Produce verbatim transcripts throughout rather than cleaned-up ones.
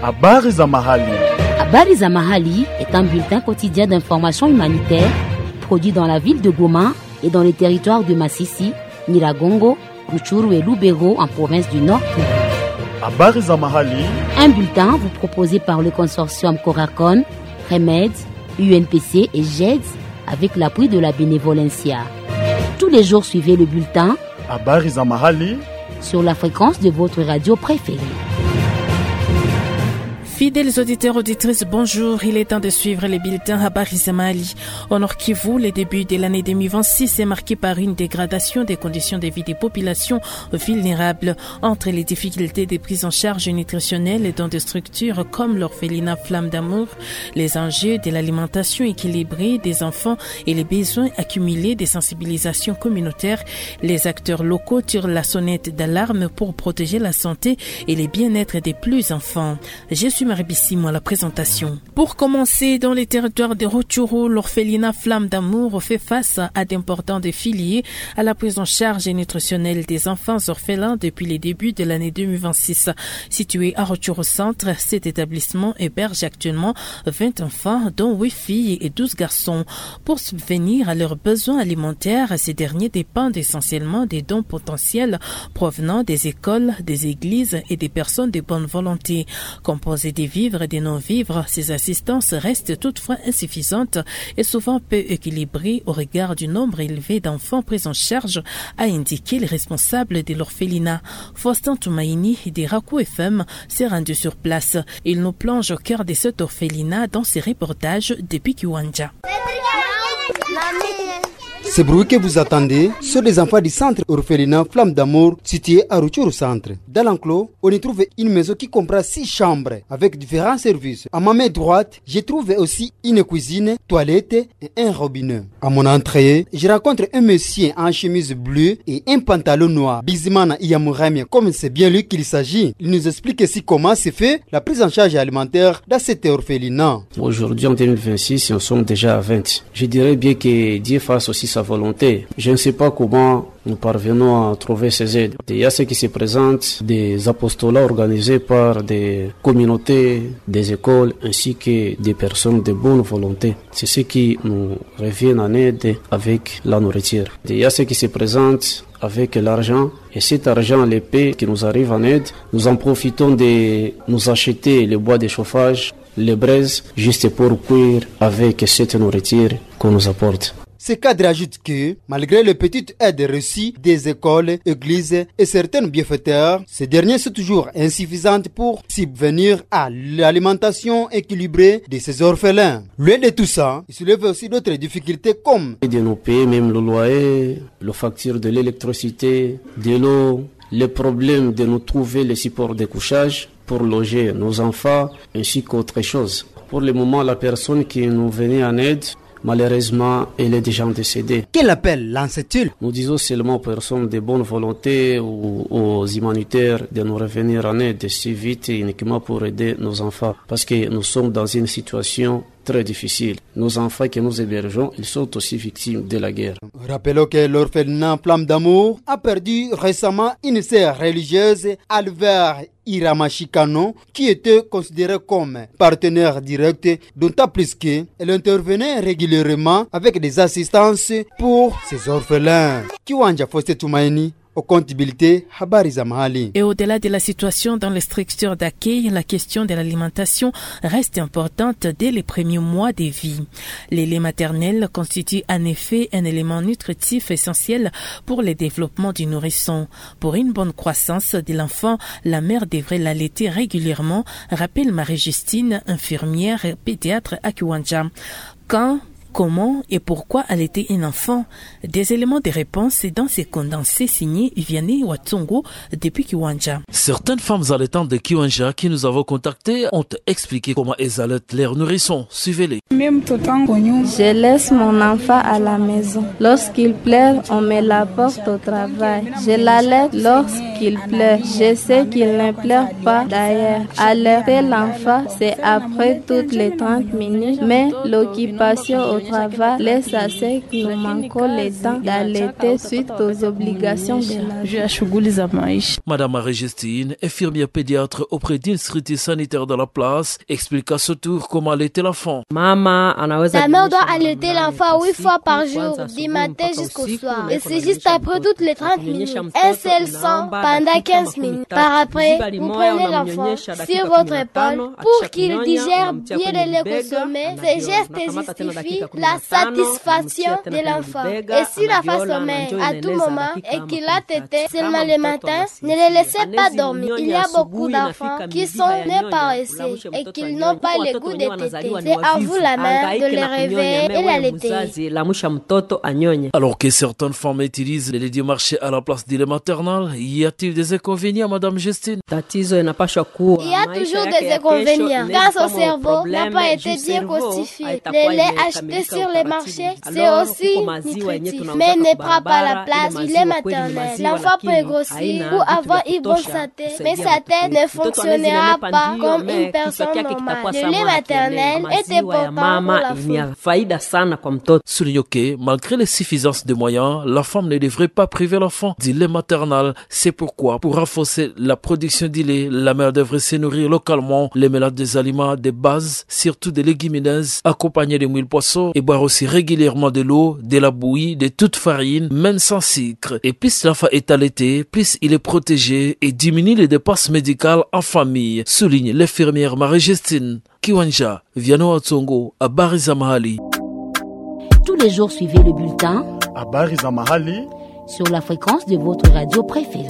Habari za mahali. Habari za mahali est un bulletin quotidien d'information humanitaire produit dans la ville de Goma et dans les territoires de Masisi, Nyiragongo, Rutshuru et Lubero en province du Nord. Habari za mahali. Un bulletin vous proposé par le consortium Coracon, Remède, U N P C et G E D S avec l'appui de la Bénévolencia. Tous les jours, suivez le bulletin Habari za mahali sur la fréquence de votre radio préférée. Fidèles auditeurs, auditrices, bonjour. Il est temps de suivre les bulletins Habari za Mahali. Au Nord Kivu, le début de l'année deux mille vingt-six est marqué par une dégradation des conditions de vie des populations vulnérables. Entre les difficultés de prise en charge nutritionnelle dans des structures comme l'orphelinat Flamme d'Amour, les enjeux de l'alimentation équilibrée des enfants et les besoins accumulés des sensibilisations communautaires, les acteurs locaux tirent la sonnette d'alarme pour protéger la santé et le bien-être des plus enfants. Je suis Maribissimo à la présentation. Pour commencer, dans les territoires de Rutshuru, l'orphelinat Flamme d'Amour fait face à d'importants défis liés à la prise en charge nutritionnelle des enfants orphelins depuis les débuts de l'année deux mille vingt-six. Situé à Rutshuru Centre, cet établissement héberge actuellement vingt enfants, dont huit filles et douze garçons. Pour subvenir à leurs besoins alimentaires, ces derniers dépendent essentiellement des dons potentiels provenant des écoles, des églises et des personnes de bonne volonté. Composés des vivres et des non-vivres, ces assistances restent toutefois insuffisantes et souvent peu équilibrées au regard du nombre élevé d'enfants pris en charge, a indiqué le responsable de l'orphelinat. Faustin Toumaïni des Raku F M s'est rendu sur place. Il nous plonge au cœur de cet orphelinat dans ses reportages depuis Kiwanja. Ces bruits que vous attendez sont les enfants du centre orphelinat Flamme d'Amour situé à Rutshuru Centre. Dans l'enclos, on y trouve une maison qui comprend six chambres avec différents services. À ma main droite, j'ai trouvé aussi une cuisine, toilette et un robinet. À mon entrée, je rencontre un monsieur en chemise bleue et un pantalon noir. Bizimana Iyamurami, comme c'est bien lui qu'il s'agit, il nous explique ici comment se fait la prise en charge alimentaire dans cet orphelinat. Aujourd'hui, en deux mille vingt-six, nous sommes déjà à vingt. Je dirais bien que Dieu fasse aussi sa volonté. Je ne sais pas comment nous parvenons à trouver ces aides. Il y a ce qui se présente, des apostolats organisés par des communautés, des écoles, ainsi que des personnes de bonne volonté. C'est ce qui nous revient en aide avec la nourriture. Il y a ce qui se présente avec l'argent, et cet argent, l'épée qui nous arrive en aide, nous en profitons de nous acheter le bois de chauffage, les braises, juste pour cuire avec cette nourriture qu'on nous apporte. Ce cadre ajoute que, malgré les petites aides reçues des écoles, églises et certains bienfaiteurs, ces derniers sont toujours insuffisantes pour subvenir à l'alimentation équilibrée de ces orphelins. Loin de tout ça, il soulève aussi d'autres difficultés comme de nous payer même le loyer, la facture de l'électricité, de l'eau, le problème de nous trouver les supports de couchage pour loger nos enfants, ainsi qu'autre chose. Pour le moment, la personne qui nous venait en aide, malheureusement, elle est déjà décédée. Quel appel lance-t-il? Nous disons seulement aux personnes de bonne volonté ou aux humanitaires de nous revenir en aide si vite et uniquement pour aider nos enfants. Parce que nous sommes dans une situation très difficile. Nos enfants que nous hébergeons, ils sont aussi victimes de la guerre. Rappelons que l'orphelinat Flamme d'Amour a perdu récemment une sœur religieuse, Albert Iramashikano, qui était considérée comme partenaire direct, d'autant plus qu'elle intervenait régulièrement avec des assistances pour ses orphelins. Kiwanja Foste Tumaini, au comptabilité Habari za Mahali. Et au-delà de la situation dans les structures d'accueil, la question de l'alimentation reste importante dès les premiers mois de vie. Les laits maternels constituent en effet un élément nutritif essentiel pour le développement du nourrisson. Pour une bonne croissance de l'enfant, la mère devrait l'allaiter régulièrement, rappelle Marie-Justine, infirmière et pédiatre à Kiwanja. Quand Comment et pourquoi allaiter un enfant? Des éléments de réponse dans ces condensés signés Vianney Watsongo depuis Kiwanja. Certaines femmes allaitantes de Kiwanja qui nous avons contactées ont expliqué comment elles allaitent leurs nourrissons. Suivez-les. Je laisse mon enfant à la maison. Lorsqu'il pleure, on me l'apporte au travail. Je l'allaite lorsqu'il pleure. Je sais qu'il ne pleure pas d'ailleurs. Allaiter l'enfant, c'est après toutes les trente minutes, mais l'occupation au travail laisse à ce que nous manquons le temps d'allaiter suite aux obligations de la vie. Madame Marie-Justine, infirmière pédiatre auprès d'une structure sanitaire de la place, explique à ce tour comment allaiter l'enfant. La mère doit allaiter l'enfant huit fois par jour, du matin jusqu'au soir. Et c'est juste après toutes les trente minutes. Un seul sang pendant quinze minutes. Par après, vous prenez l'enfant sur votre épaule pour qu'il digère bien le lait consommé. Ces gestes justifient la satisfaction de l'enfant. Et si l'enfant sommeille à tout moment et qu'il a tété seulement le matin, ne le laissez pas dormir. Il y a beaucoup d'enfants qui sont nés paresseux et qui n'ont pas le goût de téter. C'est à vous la mère de les réveiller et l'allaiter. Alors que certaines femmes utilisent les laits du marché à la place du lait maternel, y a-t-il des inconvénients, Madame Justine? Il y a toujours des inconvénients. Quand son cerveau n'a pas été bien constitué, le lait acheté sur les marchés, c'est aussi nutritif, mais ne prend pas la place du lait maternel. L'enfant peut grossir ou avoir une bonne santé, mais sa tête ne fonctionnera pas comme une personne normale. Le lait maternel est important pour la femme. Soulignons que, malgré les suffisances de moyens, la femme ne devrait pas priver l'enfant du lait maternel. C'est pourquoi, pour renforcer la production du lait, la mère devrait se nourrir localement, les mélanges des aliments de base, surtout des légumineuses, accompagnés de moules poisson, et boire aussi régulièrement de l'eau, de la bouillie, de toute farine, même sans sucre. Et plus l'enfant est allaité, plus il est protégé et diminue les dépenses médicales en famille, souligne l'infirmière Marie-Justine Kiwanja Viano Atsongo à Bariza Mahali. Tous les jours, suivez le bulletin Habari za Mahali sur la fréquence de votre radio préférée.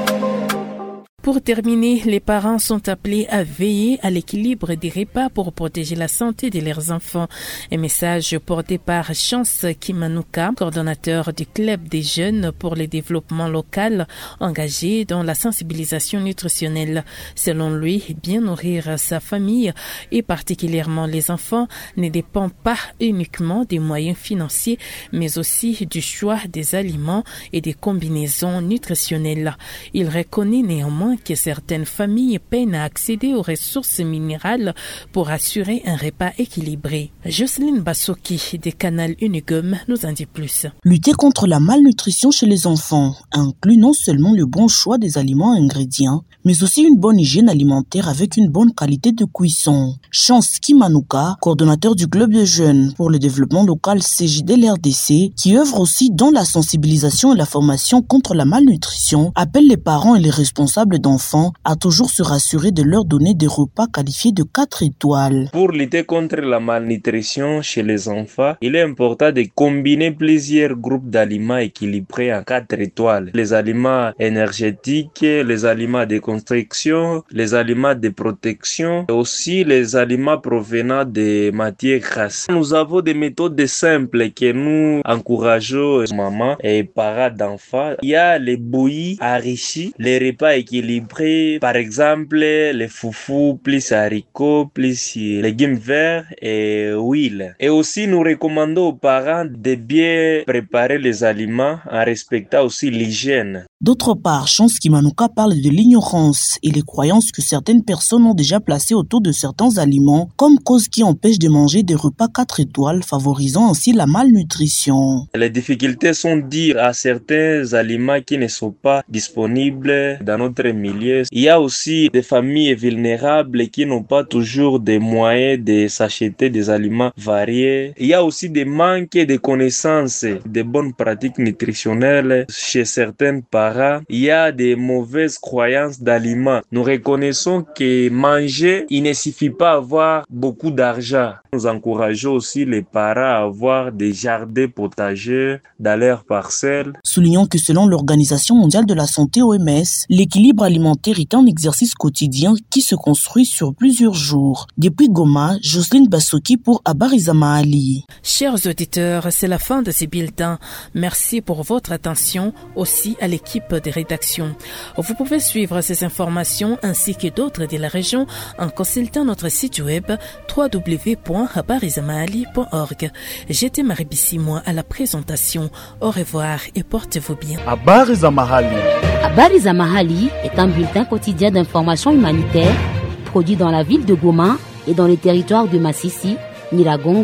Pour terminer, les parents sont appelés à veiller à l'équilibre des repas pour protéger la santé de leurs enfants. Un message porté par Chance Kimanuka, coordonnateur du Club des jeunes pour le développement local, engagé dans la sensibilisation nutritionnelle. Selon lui, bien nourrir sa famille et particulièrement les enfants ne dépend pas uniquement des moyens financiers, mais aussi du choix des aliments et des combinaisons nutritionnelles. Il reconnaît néanmoins que certaines familles peinent à accéder aux ressources minérales pour assurer un repas équilibré. Jocelyne Bassoki de Canal Unigum nous en dit plus. Lutter contre la malnutrition chez les enfants inclut non seulement le bon choix des aliments et ingrédients, mais aussi une bonne hygiène alimentaire avec une bonne qualité de cuisson. Chance Kimanuka, coordonnateur du Club de jeunes pour le développement local C J D L R D C, qui œuvre aussi dans la sensibilisation et la formation contre la malnutrition, appelle les parents et les responsables d'enfants à toujours se rassurer de leur donner des repas qualifiés de quatre étoiles. Pour lutter contre la malnutrition chez les enfants, il est important de combiner plusieurs groupes d'aliments équilibrés en quatre étoiles. Les aliments énergétiques, les aliments de construction, les aliments de protection et aussi les aliments provenant des matières grasses. Nous avons des méthodes simples que nous encourageons les mamans et parents d'enfants. Il y a les bouillies enrichies, les repas équilibrés, par exemple les foufous plus haricots plus légumes verts et huile. Et aussi nous recommandons aux parents de bien préparer les aliments en respectant aussi l'hygiène. D'autre part, Chance Kimanuka parle de l'ignorance et les croyances que certaines personnes ont déjà placées autour de certains aliments comme cause qui empêche de manger des repas quatre étoiles, favorisant ainsi la malnutrition. Les difficultés sont dues à certains aliments qui ne sont pas disponibles dans notre milieu. Il y a aussi des familles vulnérables qui n'ont pas toujours des moyens de s'acheter des aliments variés. Il y a aussi des manques de connaissances, de bonnes pratiques nutritionnelles chez certains parents. Il y a des mauvaises croyances d'aliments. Nous reconnaissons que manger, il ne suffit pas avoir beaucoup d'argent. Nous encourageons aussi les parents à avoir des jardins potagers dans leurs parcelles. Soulignons que selon l'Organisation mondiale de la santé O M S, l'équilibre alimentaire est un exercice quotidien qui se construit sur plusieurs jours. Depuis Goma, Jocelyne Bassoki pour Habariza Mahali. Chers auditeurs, c'est la fin de ces bulletins. Merci pour votre attention, aussi à l'équipe de rédaction. Vous pouvez suivre ces informations ainsi que d'autres de la région en consultant notre site web w w w point habariza mahali point org. J'étais Marie Bissimois à la présentation. Au revoir et portez-vous bien. Habariza Mahali. Habariza Mahali est un bulletin quotidien d'information humanitaire produit dans la ville de Goma et dans les territoires de Massissi, Nyiragongo,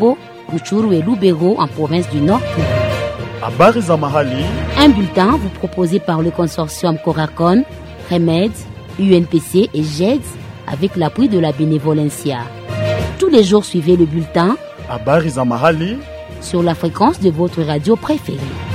Ruchuru et Lubero en province du Nord. Habari za mahali. Un bulletin vous proposé par le consortium Coracon, Remède, U N P C et G E D avec l'appui de la Bénévolencia. Tous les jours, suivez le bulletin Habari za mahali sur la fréquence de votre radio préférée.